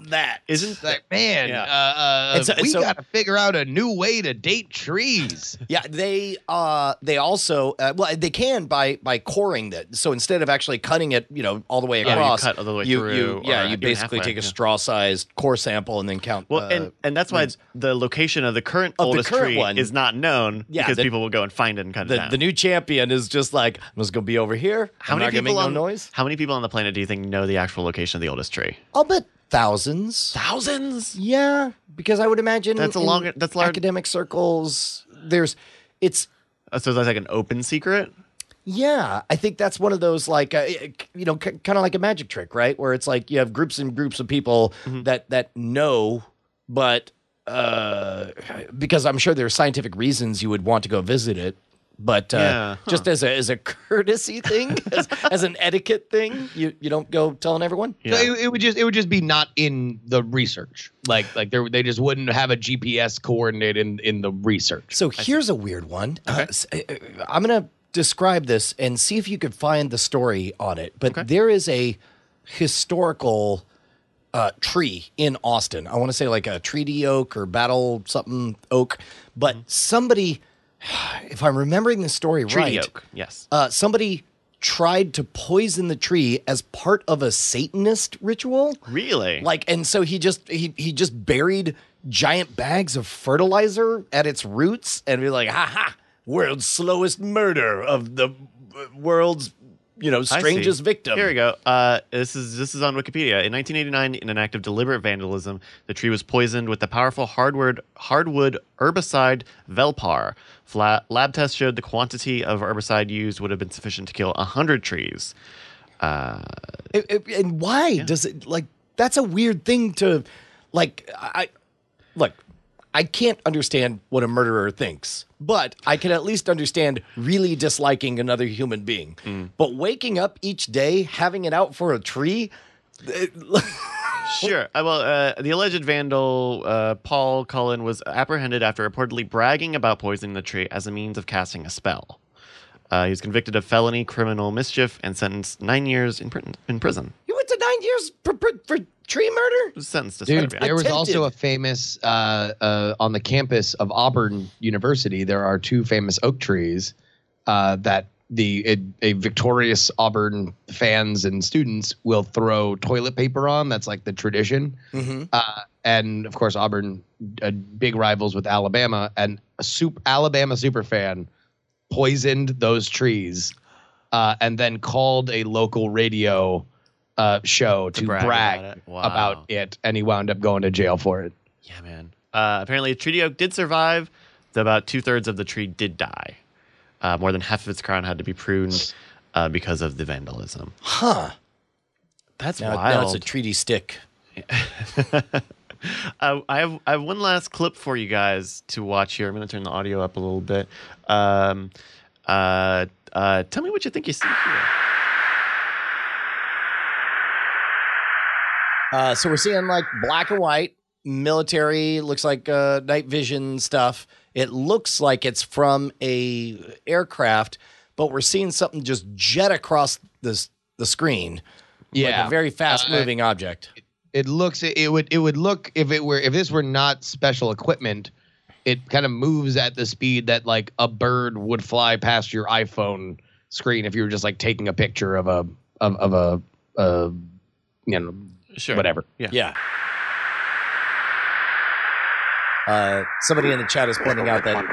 that. Isn't Like, man, Yeah. we got to figure out a new way to date trees. Yeah, they also they can by coring that. So instead of actually cutting it, all the way Yeah, you across, cut all the way through, You or even basically halfway, take a yeah. straw-sized core sample and then count. Well, and that's why the location of the current Of the oldest current tree one. is not known Yeah, because the- people will go and find it and cut it down. the new champion is just like, I'm just gonna be over here. how I'm many not gonna people make on no noise. How many people on the planet do you think know the actual location of the oldest tree? I'll bet thousands. Thousands. Yeah, because I would imagine That's a in long- that's large- academic circles. So that's like an open secret. Yeah, I think that's one of those like kind of like a magic trick, right? Where it's like you have groups and groups of people that know, but because I'm sure there's scientific reasons you would want to go visit it, but just as a courtesy thing, as an etiquette thing, you don't go telling everyone. Yeah. So it would just be not in the research. Like they just wouldn't have a GPS coordinate in the research. So here's a weird one. I'm going to describe this and see if you could find the story on it. But there is a historical tree in Austin. I want to say like a treaty oak or battle something oak. But somebody, if I'm remembering the story Treaty right, oak. Yes. somebody tried to poison the tree as part of a Satanist ritual. Really? And so he just buried giant bags of fertilizer at its roots and be like, ha ha, world's slowest murder of the world's, I strangest see. victim. Here we go. This is on Wikipedia. In 1989, in an act of deliberate vandalism, the tree was poisoned with the powerful hardwood herbicide Velpar. Lab tests showed the quantity of herbicide used would have been sufficient to kill 100 trees. And why does it that's a weird thing to I can't understand what a murderer thinks, but I can at least understand really disliking another human being. But waking up each day, having it out for a tree, Sure. The alleged vandal, Paul Cullen, was apprehended after reportedly bragging about poisoning the tree as a means of casting a spell. He was convicted of felony criminal mischief and sentenced 9 years in prison. you went to 9 years for tree murder? He was sentenced to Dude, starve, there was Attempted. also a famous on the campus of Auburn University. There are two famous oak trees that a victorious Auburn fans and students will throw toilet paper on. That's like the tradition. And of course, Auburn big rivals with Alabama, and Alabama super fan poisoned those trees and then called a local radio show to brag about it, and he wound up going to jail for it. Yeah, man. Apparently, treaty oak did survive, though about 2/3 of the tree did die. More than half of its crown had to be pruned because of the vandalism. Huh. That's Now wild. it's a treaty stick. I have one last clip for you guys to watch here. I'm going to turn the audio up a little bit. Tell me what you think you see here. So we're seeing like black and white military, looks like night vision stuff. It looks like it's from a aircraft, but we're seeing something just jet across the screen. Like a very fast moving object. It would look if this were not special equipment, it kind of moves at the speed that like a bird would fly past your iPhone screen if you were just like taking a picture of a Sure. whatever. Yeah. Somebody in the chat is pointing out that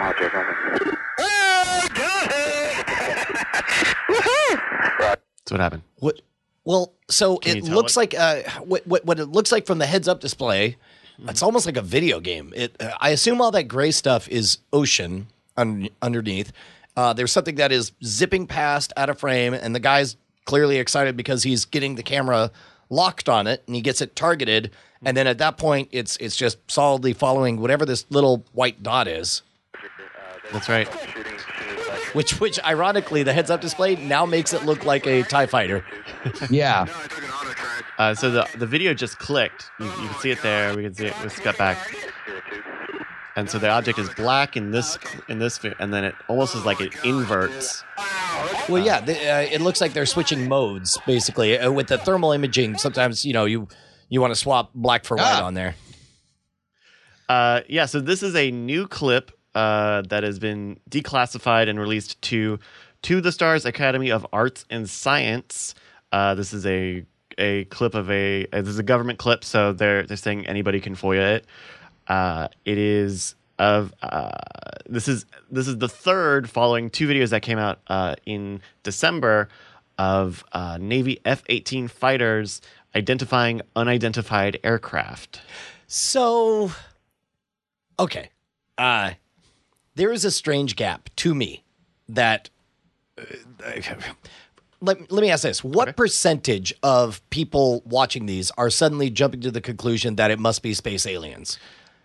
That's what happened. what. Well, so Can it you tell looks what- like what it looks like from the heads-up display. It's almost like a video game. I assume all that gray stuff is ocean underneath. There's something that is zipping past out of frame, and the guy's clearly excited because he's getting the camera locked on it, and he gets it targeted. And then at that point, it's just solidly following whatever this little white dot is. That's right. Which ironically, the heads-up display now makes it look like a TIE fighter. Yeah. So the video just clicked. You can see it there. We can see it. Let's get back. And so the object is black in this, and then it almost is like it inverts. Well, yeah, it looks like they're switching modes basically with the thermal imaging. Sometimes you You want to swap black for white on there. Yeah, so this is a new clip that has been declassified and released to the Stars Academy of Arts and Science. This is a clip of this is a government clip, so they're saying anybody can FOIA it. It is of this is the third following two videos that came out in December of Navy F-18 fighters identifying unidentified aircraft. So, okay. There is a strange gap to me that let me ask this. What percentage of people watching these are suddenly jumping to the conclusion that it must be space aliens?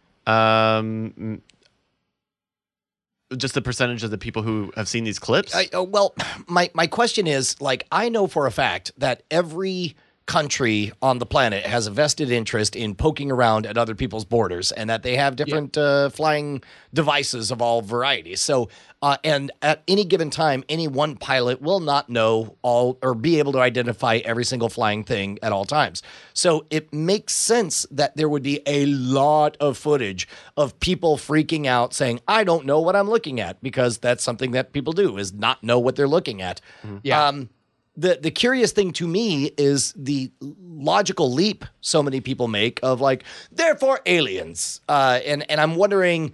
Just the percentage of the people who have seen these clips? Well, my question is, like, I know for a fact that every country on the planet has a vested interest in poking around at other people's borders, and that they have different flying devices of all varieties. So, and at any given time, any one pilot will not know all or be able to identify every single flying thing at all times. So it makes sense that there would be a lot of footage of people freaking out saying, I don't know what I'm looking at, because that's something that people do, is not know what they're looking at. Yeah. The curious thing to me is the logical leap so many people make of, like, therefore aliens. And I'm wondering,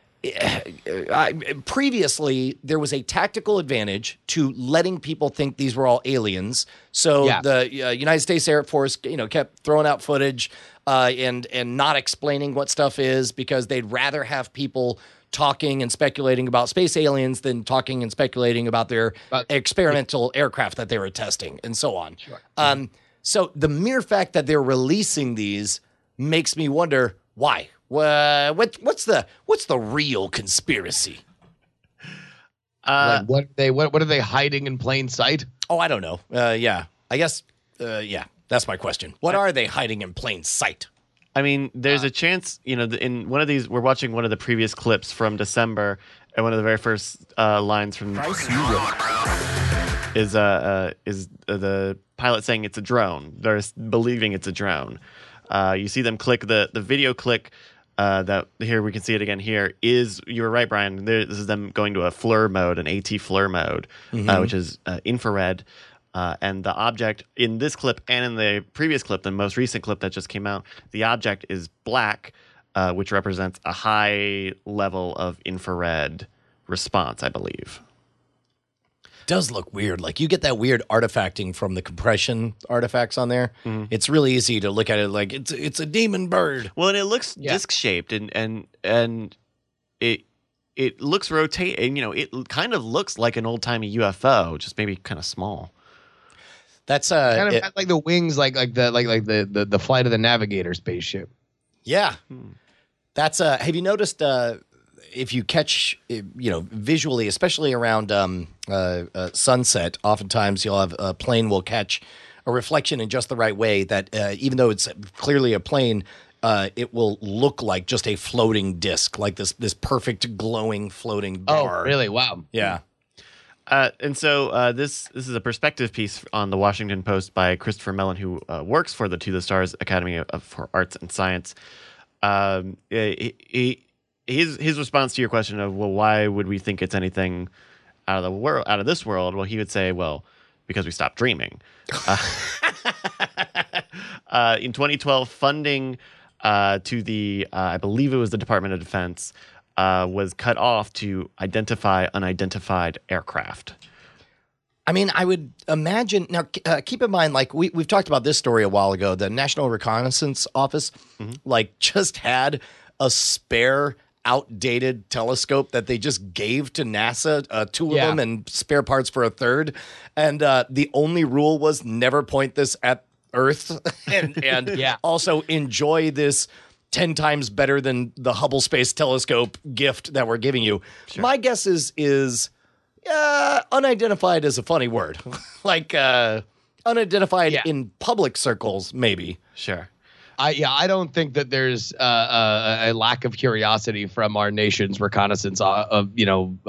previously there was a tactical advantage to letting people think these were all aliens. So the United States Air Force, kept throwing out footage and not explaining what stuff is, because they'd rather have people talking and speculating about space aliens than talking and speculating about their experimental aircraft that they were testing and so on. Sure. So the mere fact that they're releasing these makes me wonder why. What's the real conspiracy? Like, what are they hiding in plain sight? Oh, I don't know. I guess. That's my question. What are they hiding in plain sight? I mean, there's a chance, in one of these, we're watching one of the previous clips from December, and one of the very first lines from is the pilot saying it's a drone. They're believing it's a drone. You see them click the video click that here we can see it again. Here is, you were right, Brian. This is them going to a FLIR mode, an AT FLIR mode, which is infrared. And the object in this clip and in the previous clip, the most recent clip that just came out, the object is black, which represents a high level of infrared response, I believe. Does look weird. Like, you get that weird artifacting from the compression artifacts on there. It's really easy to look at it like it's a demon bird. Well, and it looks disc shaped, and it looks rotating. It kind of looks like an old timey UFO, just maybe kind of small. That's kind of like the wings, like the Flight of the Navigator spaceship. Yeah, that's have you noticed? If you catch, visually, especially around sunset, oftentimes you'll have a plane will catch a reflection in just the right way that even though it's clearly a plane, it will look like just a floating disc, like this perfect glowing floating bar. Oh, really? Wow. Yeah. And so this is a perspective piece on the Washington Post by Christopher Mellon, who works for the To the Stars Academy for Arts and Science. His response to your question of, well, why would we think it's anything out of this world? Well, he would say, well, because we stopped dreaming. In 2012, funding to the I believe it was the Department of Defense was cut off to identify unidentified aircraft. I mean, I would imagine now. Keep in mind, like we've talked about this story a while ago. The National Reconnaissance Office, just had a spare, outdated telescope that they just gave to NASA, two of them, and spare parts for a third. And the only rule was never point this at Earth, and also enjoy this 10 times better than the Hubble Space Telescope gift that we're giving you. Sure. My guess is unidentified is a funny word. Like unidentified in public circles, maybe. Sure. I don't think that there's a lack of curiosity from our nation's reconnaissance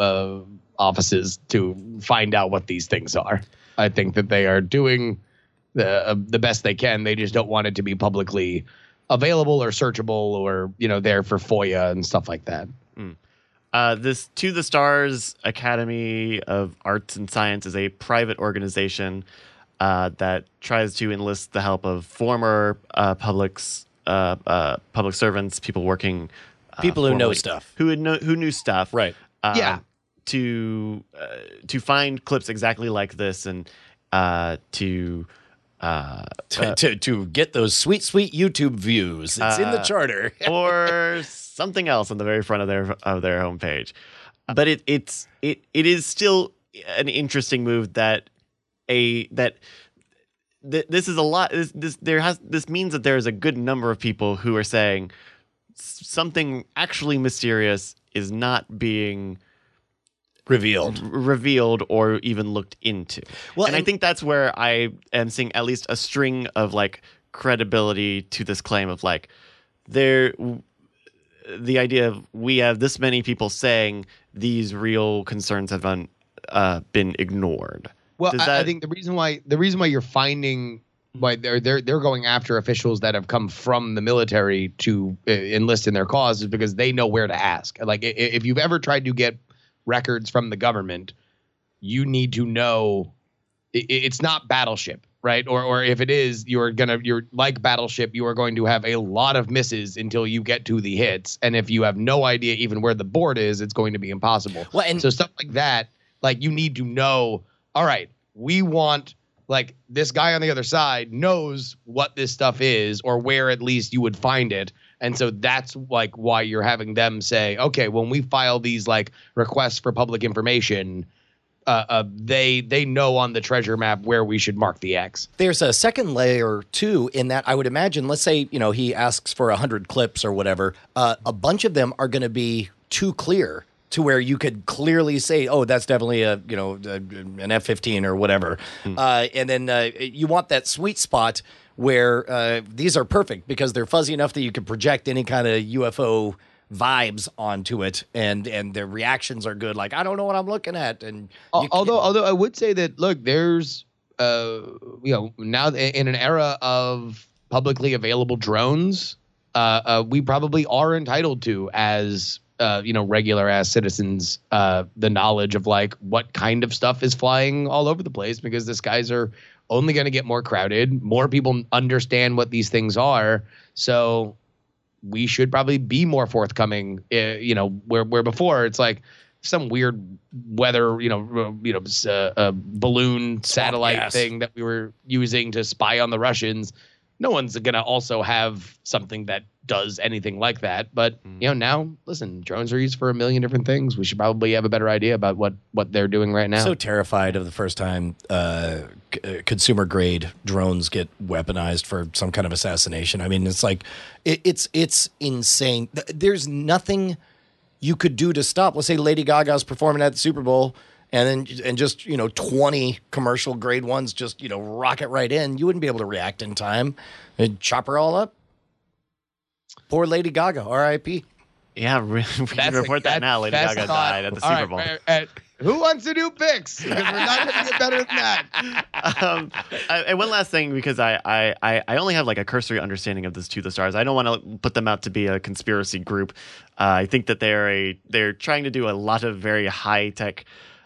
offices to find out what these things are. I think that they are doing the best they can. They just don't want it to be publicly available or searchable or there for FOIA and stuff like that. This To the Stars Academy of Arts and Science is a private organization that tries to enlist the help of former public servants, people working, people who know stuff, who knew stuff, right? To find clips exactly like this and to get those sweet YouTube views. It's in the charter or something else on the very front of their homepage. But it is still an interesting move this is a lot. This means that there is a good number of people who are saying something actually mysterious is not being revealed or even looked into. Well, and I think that's where I am seeing at least a string of like credibility to this claim of like the idea of we have this many people saying these real concerns have been ignored. Well, I think the reason why you're finding why they're going after officials that have come from the military to enlist in their cause is because they know where to ask. Like if you've ever tried to get records from the government, you need to know it's not Battleship, right? Or if it is, you're like Battleship, you are going to have a lot of misses until you get to the hits. And if you have no idea even where the board is, it's going to be impossible. Well, and so stuff like that, like you need to know, all right, we want like this guy on the other side knows what this stuff is or where at least you would find it. And so that's like why you're having them say, okay, when we file these like requests for public information, they know on the treasure map where we should mark the X. There's a second layer too in that I would imagine, let's say, he asks for 100 clips or whatever. A bunch of them are going to be too clear to where you could clearly say, oh, that's definitely an F-15 or whatever. And then you want that sweet spot where these are perfect because they're fuzzy enough that you can project any kind of UFO vibes onto it, and their reactions are good. Like, I don't know what I'm looking at. And although I would say that, look, there's now in an era of publicly available drones, we probably are entitled to as regular ass citizens, the knowledge of like what kind of stuff is flying all over the place, because the skies are only going to get more crowded. More people understand what these things are. So we should probably be more forthcoming, where before it's like some weird weather, balloon satellite thing that we were using to spy on the Russians. No one's going to also have something that does anything like that. But, now, listen, drones are used for a million different things. We should probably have a better idea about what they're doing right now. So terrified of the first time consumer-grade drones get weaponized for some kind of assassination. I mean, it's like, it's insane. There's nothing you could do to stop. Let's say Lady Gaga's performing at the Super Bowl, and just 20 commercial grade ones just rocket right in. You wouldn't be able to react in time and chop her all up. Poor Lady Gaga, R.I.P. Yeah, we can report that now. Lady Gaga died at the Super Bowl. Who wants to do picks? Because we're not going to get better than that. And one last thing, because I only have like a cursory understanding of this To the Stars. I don't want to put them out to be a conspiracy group. I think that they're trying to do a lot of very high tech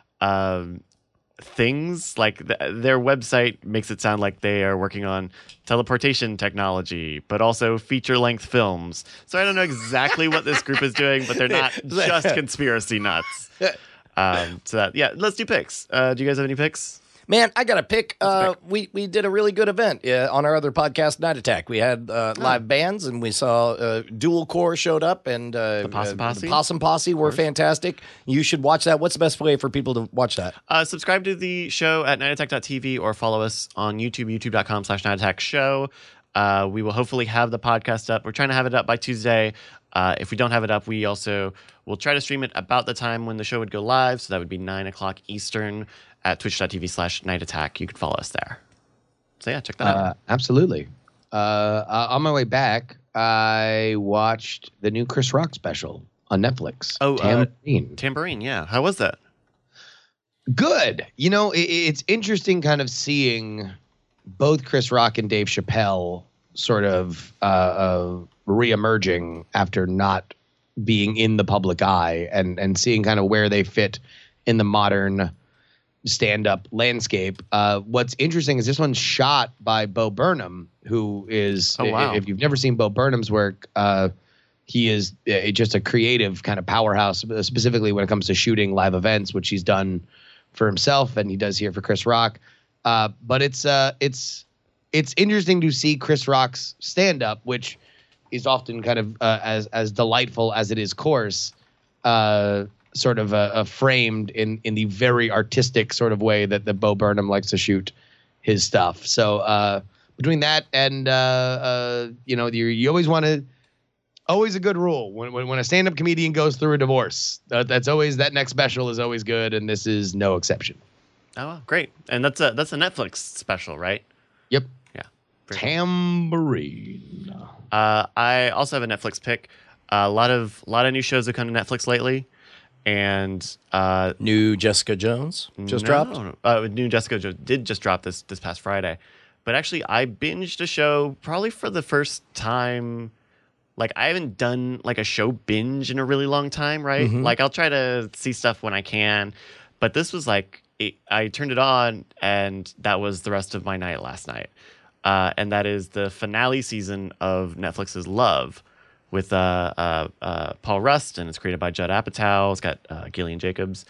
things. Like their website makes it sound like they are working on teleportation technology, but also feature-length films. So I don't know exactly what this group is doing, but they're not just conspiracy nuts. Let's do picks. Do you guys have any picks? Man, I got a pick. We did a really good event on our other podcast, Night Attack. We had live bands, and we saw Dual Core showed up, and the Possum Posse. The Possum Posse were fantastic. You should watch that. What's the best way for people to watch that? Subscribe to the show at nightattack.tv or follow us on YouTube, youtube.com/nightattackshow. We will hopefully have the podcast up. We're trying to have it up by Tuesday. If we don't have it up, we also will try to stream it about the time when the show would go live. So that would be 9:00 Eastern at twitch.tv/nightattack. You can follow us there. So yeah, check that out. Absolutely. On my way back, I watched the new Chris Rock special on Netflix. Oh, Tambourine. Yeah. How was that? Good. It's interesting kind of seeing both Chris Rock and Dave Chappelle sort of reemerging after not being in the public eye and seeing kind of where they fit in the modern stand-up landscape. What's interesting is this one's shot by Bo Burnham, who is, if you've never seen Bo Burnham's work, he is just a creative kind of powerhouse, specifically when it comes to shooting live events, which he's done for himself and he does here for Chris Rock. But it's interesting to see Chris Rock's stand-up, which is often kind of as delightful as it is coarse, sort of framed in the very artistic sort of way that Bo Burnham likes to shoot his stuff. So between that and you always want to. Always a good rule when a stand-up comedian goes through a divorce. That's always, that next special is always good, and this is no exception. Oh, great! And that's a Netflix special, right? Yep. Yeah. Tambourine. I also have a Netflix pick. A lot of new shows have come to Netflix lately, and new Jessica Jones dropped. New Jessica Jones did just drop this past Friday, but actually I binged a show probably for the first time. Like, I haven't done like a show binge in a really long time, right? Mm-hmm. Like, I'll try to see stuff when I can, but this was like, I turned it on and that was the rest of my night last night. And that is the finale season of Netflix's Love with Paul Rust, and it's created by Judd Apatow. It's got Gillian Jacobs.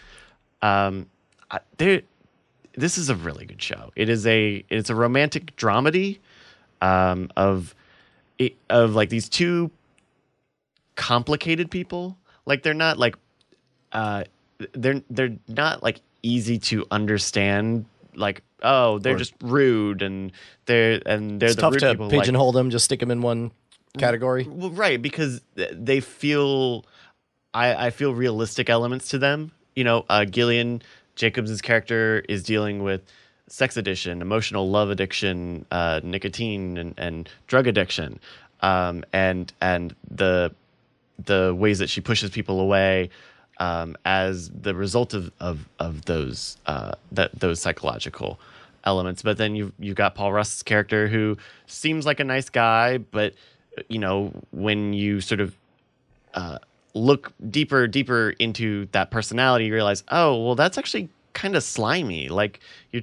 This is a really good show. It's a romantic dramedy of like these two complicated people. Like, they're not like they're not like easy to understand. Like, oh, they're just rude, and they're it's the tough rude to people. pigeonhole them, just stick them in one category. Well, right, because they feel I feel realistic elements to them. You know, Gillian Jacobs' character is dealing with sex addiction, emotional love addiction, nicotine and drug addiction, and the ways that she pushes people away as the result of those those psychological elements. But then you've got Paul Rust's character, who seems like a nice guy, but you know, when you sort of look deeper into that personality, you realize, oh, well, that's actually kind of slimy. Like, you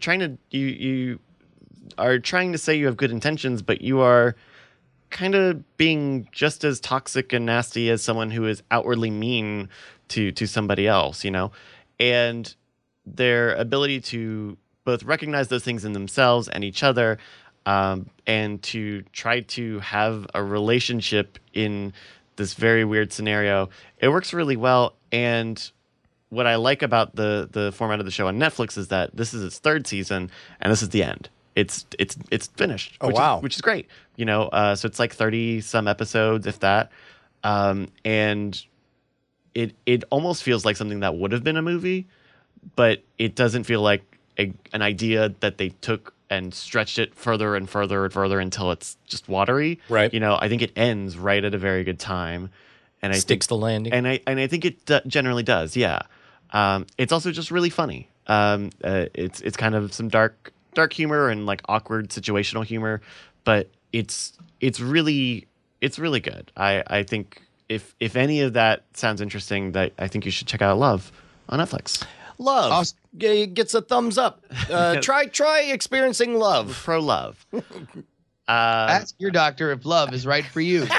are trying to say you have good intentions, but you are kind of being just as toxic and nasty as someone who is outwardly mean to somebody else, you know? And their ability to both recognize those things in themselves and each other, and to try to have a relationship in this very weird scenario, it works really well. And what I like about the format of the show on Netflix is that this is its third season, and this is the end. It's finished. Oh, wow. Which is great. You know, so it's like 30 some episodes, if that. And it almost feels like something that would have been a movie, but it doesn't feel like an idea that they took and stretched it further and further and further until it's just watery. Right. You know, I think it ends right at a very good time, and sticks the landing. And I think it generally does. Yeah. It's also just really funny. It's kind of some dark humor and like awkward situational humor, but it's really good. I think if any of that sounds interesting, that I think you should check out Love on Netflix. Love gets a thumbs up. Try experiencing love. Pro Love. Ask your doctor if love is right for you.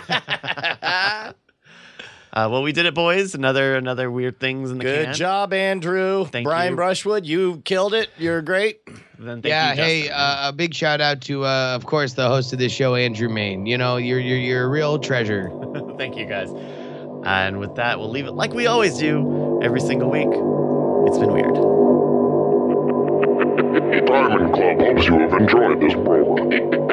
Well, we did it, boys. Another weird things in the can. Good job, Andrew. Thank Brian you. Brushwood, you killed it. You're great. Then thank you, hey, a big shout out to, of course, the host of this show, Andrew Main. You know, you're a real treasure. Thank you, guys. And with that, we'll leave it like we always do every single week. It's been weird. Diamond Club hopes you have enjoyed this program.